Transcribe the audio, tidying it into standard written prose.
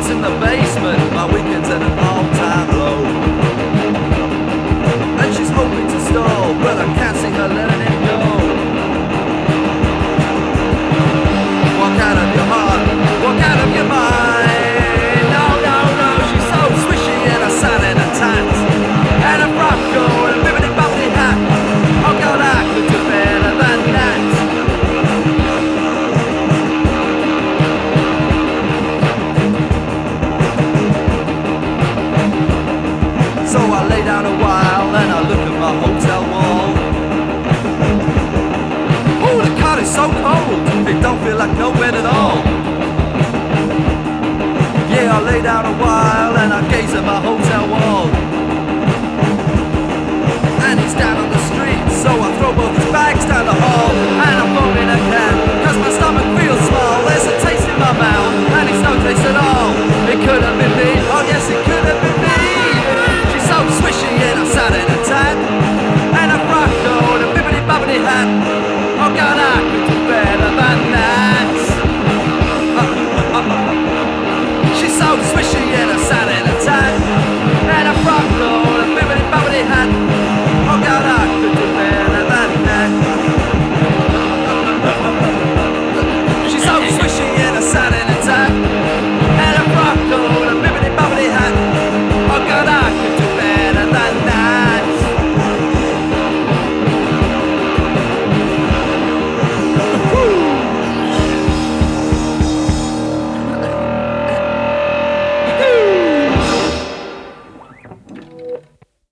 in the basement, my weekend's at an all-time low. And she's hoping to stall, but I can't see her letting it go. Walk out of your heart, walk out of your mind. No, no, no, she's so swishy and a sun and a tat, and a frock coat and a bibbidi bobbidi hat. Oh God, I could do better than that. So I lay down a while and I look at my hotel wall. Oh, the car is so cold, it don't feel like no bed at all. Yeah, I lay down a while and I gaze at my hotel